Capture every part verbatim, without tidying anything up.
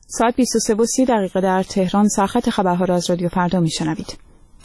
ساعت بیست و سه و سی دقیقه در تهران. سرخط خبرها را از رادیو فردا میشنوید.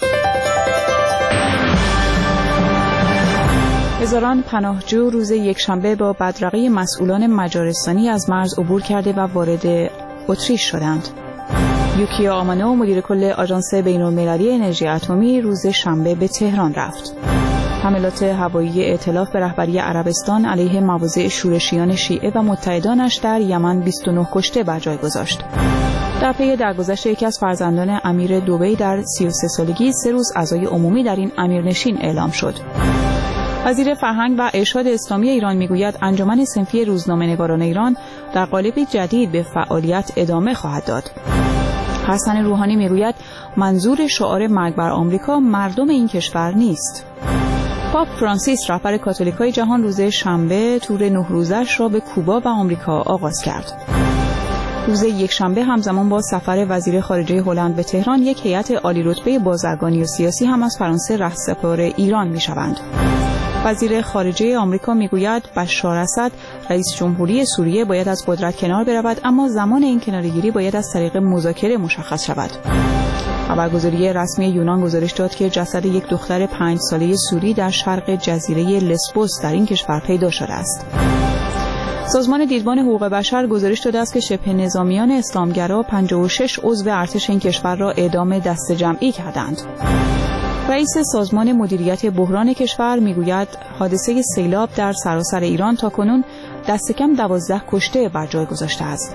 هزاران پناهجو روز یکشنبه با بدرقه مسئولان مجارستانی از مرز عبور کرده و وارد اتریش شدند. یوکیا آمانو مدیر کل آژانس بین‌المللی انرژی اتمی روز شنبه به تهران رفت. حملات هوایی ائتلاف به رهبری عربستان علیه مواضع شورشیان شیعه و متحدانش در یمن بیست و نه کشته بر جای گذاشت. در پی درگذشت یکی از فرزندان امیر دبی در سی و سه سالگی سه روز عزای عمومی در این امیرنشین اعلام شد. وزیر فرهنگ و ارشاد اسلامی ایران میگوید انجمن صنفی روزنامه‌نگاران ایران در قالب جدید به فعالیت ادامه خواهد داد. حسن روحانی میگوید منظور شعار مرگ بر آمریکا مردم این کشور نیست. پاپ فرانسیس رهبر کاتولیکای جهان روز شنبه تور نه روزش را به کوبا و آمریکا آغاز کرد. روز یکشنبه همزمان با سفر وزیر خارجه هلند به تهران یک هیئت عالی رتبه بازرگانی و سیاسی هم از فرانسه رهسپار ایران میشوند. وزیر خارجه آمریکا میگوید بشار اسد رئیس جمهوری سوریه باید از قدرت کنار برود، اما زمان این کناره‌گیری باید از طریق مذاکره مشخص شود. خبرگزاری رسمی یونان گزارش داد که جسد یک دختر پنج ساله سوری در شرق جزیره لسبوس در این کشور پیدا شده است. سازمان دیدبان حقوق بشر گزارش داده است که شبه نظامیان اسلامگرا پنجاه و شش عضو ارتش این کشور را اعدام دسته جمعی کردند. رئیس سازمان مدیریت بحران کشور میگوید حادثه سیلاب در سراسر ایران تاکنون دست کم دوازده کشته بر جای گذاشته است.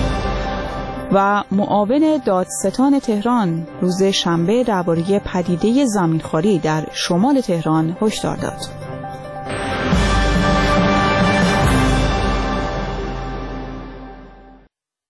و معاون دادستان تهران روز شنبه درباره پدیده زمینخواری در شمال تهران هشدار داد.